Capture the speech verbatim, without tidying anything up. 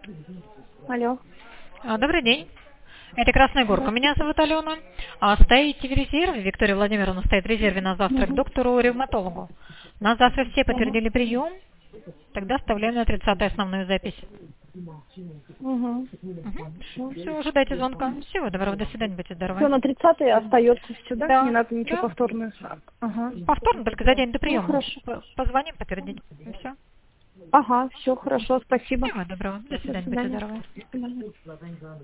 Алло. А, Добрый день. Это Красная Горка. Меня зовут Алена. А, Стоите в резерве, Виктория Владимировна стоит в резерве на завтра к Угу. доктору-ревматологу. На завтра все Угу. подтвердили прием. Тогда вставляем на тридцатую основную запись. Угу. Угу. Все, ожидайте звонка. Всего доброго, до свидания, будьте здоровы. Все, на тридцатое остается все, да? Не Да, надо ничего да. повторное. Ага. Повторно, только за день до Ну, приема. хорошо. П- Позвоним, подтвердить. Все. Ага, все хорошо, спасибо. Всего доброго, до До свидания, будьте свидания. здоровы. До свидания.